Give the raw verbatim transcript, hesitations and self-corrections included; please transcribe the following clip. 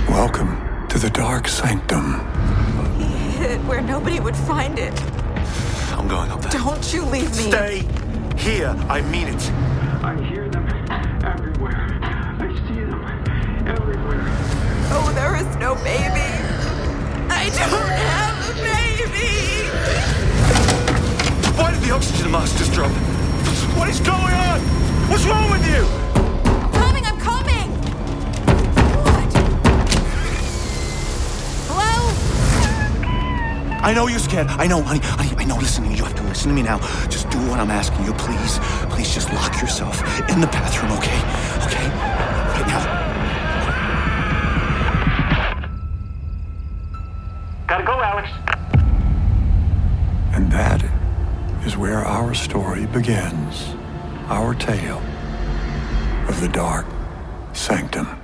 Welcome to the Dark Sanctum. He hid it where nobody would find it. I'm going up there. Don't you leave me. Stay here. I mean it. I hear them everywhere. I see them everywhere. Oh, there is no baby. I don't have a baby. Why did the oxygen mask just drop? What is going on? What's wrong with you? I'm coming, I'm coming. What? Hello? I know you're scared. I know, honey. Honey, I know. Listen to me. You have to listen to me now. Just do what I'm asking you, please. Please just lock yourself in the bathroom, okay? Okay? Right now. Gotta go, Alex. And that is where our story begins. Our tale of the Dark Sanctum.